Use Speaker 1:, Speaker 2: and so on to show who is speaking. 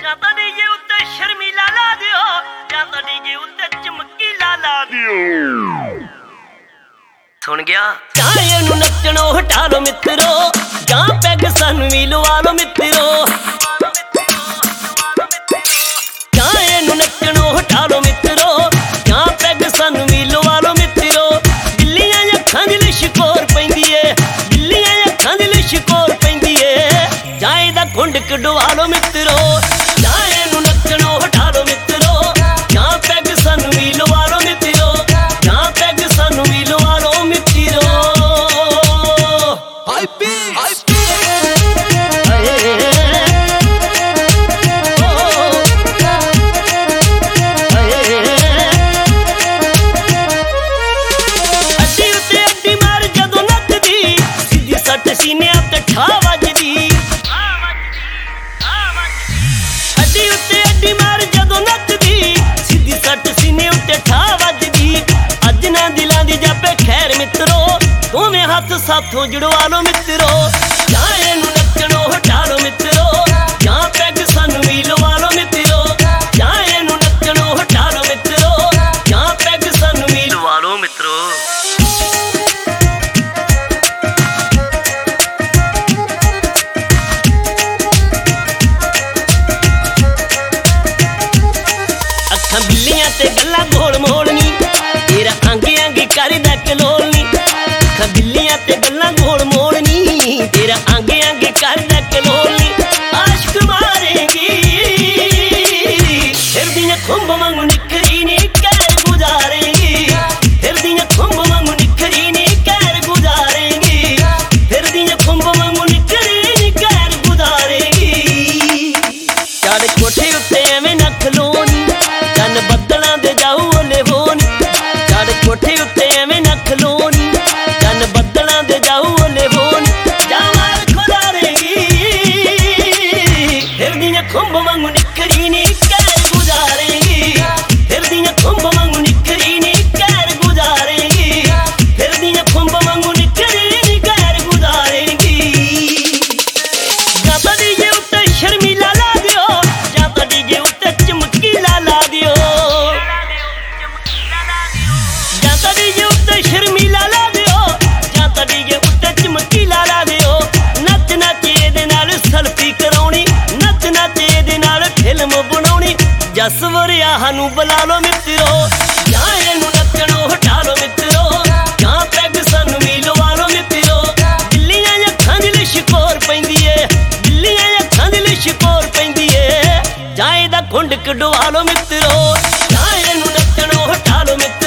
Speaker 1: ਜਾਂ ਤਾਂ ਡੀਜੇ ਉੱਤੇ ਸ਼ਰਮੀਲਾ ਲਾ ਦਿਓ, ਜਾਂ ਤਾਂ ਡੀਜੇ ਉੱਤੇ ਚਮਕੀਲਾ ਲਾ ਦਿਓ। ਸੁਣ ਗਿਆ ਚਾਹੇ ਨੂੰ ਨੱਚਣੋਂ ਹਟਾ ਲੋ ਮਿੱਤਰੋ, ਜਾਂ ਪੈਗ ਸਾਨੂੰ ਵੀ ਲਵਾ ਲੋ ਮਿੱਤਰੋ। ਚਾਹੇ ਨੂੰ ਨੱਚਣੋਂ ਹਟਾ ਲੋ ਮਿੱਤਰੋ, ਜਾਂ ਪੈਗ ਸਾਨੂੰ ਵੀ ਲਵਾ ਲੋ ਮਿੱਤਰੋ। ਬਿੱਲੀਆਂ ਅੱਖਾਂ ਦੀ ਲਿਸ਼ਕੋਰ ਪੈਂਦੀ ਏ, ਬਿੱਲੀਆਂ ਅੱਖਾਂ ਦੀ ਲਿਸ਼ਕੋਰ ਪੈਂਦੀ ਏ। ਜਾਂ ਇਹਦਾ ਘੁੰਡ ਕਢਵਾ ਲੋ ਮਿੱਤਰੋ, ਚਾਹੇ ਨੂੰ ਨੱਚਣੋਂ ਹਟਾ ਲੋ ਮਿੱਤਰੋ, ਜਾਂ ਪੈਗ ਸਾਨੂੰ ਵੀ ਲਵਾ ਲੋ ਮਿੱਤਰੋ, ਜਾਂ ਪੈਗ ਸਾਨੂੰ ਵੀ ਲਵਾ ਲੋ ਮਿੱਤਰੋ। ਸੀਨਿਆਂ ਤੇ ਠਾ ਵੱਜਦੀ, ਅੱਡੀ ਉੱਤੇ ਅੱਡੀ ਮਾਰ ਜਦੋਂ ਨੱਚਦੀ, ਸਿੱਧੀ ਸੱਟ ਸੀਨੇ ਉੱਤੇ ਠਾ ਵੱਜਦੀ। ਅੱਜ ਨਾ ਦਿਲਾਂ ਦੀ ਜਾਪੇ ਖੈਰ ਮਿੱਤਰੋ, ਦੋਵੇਂ ਹੱਥ ਸਾਥੋਂ ਜੁੜਵਾ ਲੋ ਮਿੱਤਰੋ। ਜਾਂ ਇਹਨੂੰ ਨੱਚਣੋਂ ਹਟਾ ਲੋ ਮਿੱਤਰੋ, ਜਾਂ ਪੈਗ ਸਾਨੂੰ ਵੀ ਲਵਾ ਲੋ ਮਿੱਤਰੋ। ਜਾਂ ਇਹਨੂੰ ਨੱਚਣੋਂ ਹਟਾ ਲੋ ਮਿੱਤਰੋ, ਜਾਂ ਪੈਗ ਸਾਨੂੰ ਵੀ ਲਵਾ ਲੋ ਮਿੱਤਰੋ। ਬਿੱਲੀਆਂ ਤੇ ਗੱਲਾਂ ਗੋਲ ਮੋਲ ਨੀ, ਤੇਰਾ ਅੰਗ ਅੰਗ ਕਰਦਾ ਕਲੋਲ ਨੀ। ਬਿੱਲੀਆਂ ਤੇ ਗੱਲਾਂ ਗੋਲ ਮੋਲ ਨੀ, ਤੇਰਾ ਅੰਗ ਅੰਗ ਕਰਦਾ ਕਲੋਲ ਨੀ। ਆਸ਼ਕ ਮਾਰੇਗੀ ਫਿਰਦੀਆਂ ਖੁੰਬ ਵਾਂਗੂ ਨਿਖਰੀ ਨੀ, ਕਹਿਰ ਗੁਜ਼ਾਰੇਗੀ। ਫਿਰਦੀਆਂ ਖੁੰਬ ਵਾਂਗੂ ਨਿਖਰੀ ਨੀ, ਕਹਿਰ ਗੁਜ਼ਾਰੇਗੀ। ਫਿਰਦੀਆਂ ਖੁੰਬ ਵਾਂਗੂ ਨਿਖਰੀ ਨੀ, ਕਹਿਰ ਗੁਜ਼ਾਰੇਗੀ। ਚੜ ਕੋਠੇ ਉੱਤੇ ਐਵੇਂ ਨਾ ਖਲੋ ਨੀ, ਚੰਨ ਬੱਦਲਾਂ ਦੇ ਜਾਊ ਓਲੇ ਹੋ ਨੀ। ਚੜ ਕੋਠੇ ਉੱਤੇ ਐਵੇਂ ਨਾ ਖਲੋ ਨੀ, ਚੰਨ ਬੱਦਲਾਂ ਦੇ ਜਾਊ ਓਲੇ ਹੋ ਨੀ। ਜਾਵਾਰ ਖੁਦਾਰੇਗੀ ਫਿਰਦੀਆਂ ਖੁੰਬ ਵਾਂਗੂ ਨਿਖਰੀ ਨੀ, ਕਹਿਰ ਗੁਜ਼ਾਰੇਗੀ। ਫਿਰਦੀਆਂ ਖੁੰਬ ਵਾਂਗੂ ਨਿਖਰੀ ਨੀ, ਕਹਿਰ ਗੁਜ਼ਾਰੇਗੀ। ਫਿਰਦੀਆਂ ਖੁੰਬ ਵਾਂਗੂ ਨਿਖਰੀ ਨੀ, ਕਹਿਰ ਗੁਜ਼ਾਰੇਗੀ। ਜਾਂ ਤਾਂ ਡੀਜੇ ਉੱਤੇ ਸ਼ਰਮੀਲਾ ਲਾ ਦਿਓ, ਜਾਂ ਤਾਂ ਡੀਜੇ ਉੱਤੇ ਚਮਕੀਲਾ ਲਾ ਦਿਓ। ਜਾਂ ਤਾਂ ਡੀਜੇ ਉੱਤੇ ਸ਼ਰਮੀਲਾ ਲਾ ਦਿਓ, ਜਾਂ ਤਾਂ ਡੀਜੇ ਉੱਤੇ ਚਮਕੀਲਾ ਲਾ ਦਿਓ। ਨੱਚ ਨੱਚ ਇਹਦੇ ਨਾਲ ਸੈਲਫੀ ਕਰਾਉਣੀ, ਨੱਚ ਨੱਚ ਇਹਦੇ ਨਾਲ ਫਿਲਮ ਬਣਾਉਣੀ। ਜਸ ਵਰਿਆਹ ਨੂੰ ਬੁਲਾ ਲੋ ਮਿੱਤਰੋ, ਜਾਂ ਇਹਨੂੰ ਨੱਚਣੋਂ ਹਟਾ ਲੋ ਮਿੱਤਰੋ, ਜਾਂ ਪੈਗ ਸਾਨੂੰ ਵੀ ਲਵਾ ਲੋ ਮਿੱਤਰੋ। ਬਿੱਲੀਆਂ ਅੱਖਾਂ ਦੀ ਲਿਸ਼ਕੋਰ ਪੈਂਦੀ ਏ, ਬਿੱਲੀਆਂ ਅੱਖਾਂ ਦੀ ਲਿਸ਼ਕੋਰ ਪੈਂਦੀ ਏ। ਜਾਂ ਇਹਦਾ ਘੁੰਡ ਕਢਵਾ ਲੋ ਮਿੱਤਰੋ, ਜਾਂ ਇਹਨੂੰ ਨੱਚਣੋਂ ਹਟਾ ਲੋ ਮਿੱਤਰੋ।